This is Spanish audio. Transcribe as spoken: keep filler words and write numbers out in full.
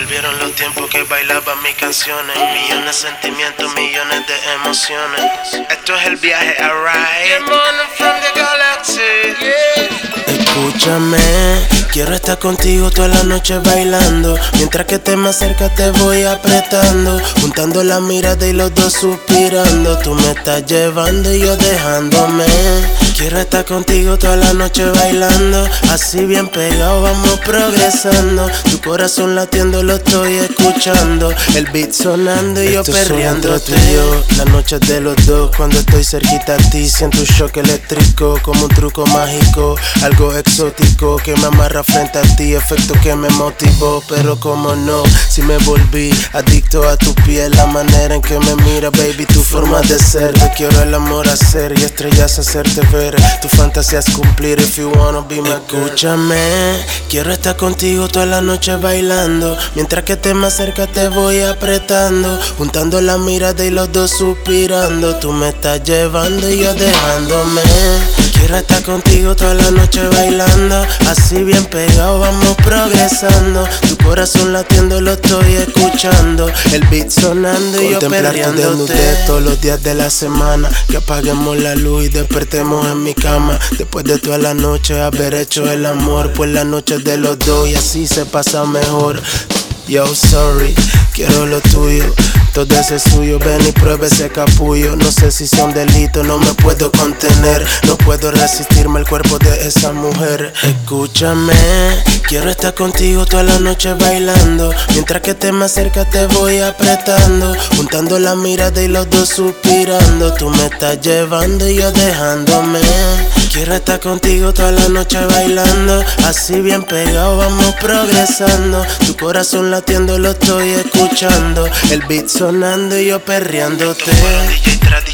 Volvieron los tiempos que bailaban mis canciones. Millones de sentimientos, millones de emociones. Esto es el viaje a Ride. From the galaxy, yeah. Escúchame, quiero estar contigo toda la noche bailando. Mientras que te más cerca te voy apretando, juntando la mirada y los dos suspirando. Tú me estás llevando y yo dejándome. Quiero estar contigo toda la noche bailando, así bien pegado vamos progresando. Tu corazón latiendo lo estoy escuchando, el beat sonando y Esto yo perreando tú y yo, la noche de los dos. Cuando estoy cerquita a ti siento un shock eléctrico, como un truco mágico, algo exótico que me amarra frente a ti, efecto que me motivó. Pero como no, si me volví adicto a tu piel, la manera en que me mira, baby, tu forma de ser. Te quiero el amor hacer y estrellas hacerte ver, tu fantasía es cumplir if you wanna be my girl. Escúchame, quiero estar contigo toda la noche bailando. Mientras que te más cerca te voy apretando, juntando la mirada y los dos suspirando. Tú me estás llevando y yo dejándome. Quiero estar contigo toda la noche bailando, así bien pegado vamos progresando. Tu corazón latiendo lo estoy escuchando, el beat sonando y yo perreándote. Todos los días de la semana, que apaguemos la luz y despertemos en mi cama. Después de toda la noche haber hecho el amor, pues la noche de los dos y así se pasa mejor. Yo, sorry, quiero lo tuyo, todo ese suyo. Ven y pruebe ese capullo. No sé si son delitos, no me puedo contener. No puedo resistirme al cuerpo de esa mujer. Escúchame, quiero estar contigo toda la noche bailando. Mientras que te más cerca te voy apretando, juntando la mirada y los dos suspirando. Tú me estás llevando y yo dejándome. Quiero estar contigo toda la noche bailando, así bien pegado vamos progresando. Tu corazón latiendo lo estoy escuchando, el beat sonando y yo perreándote.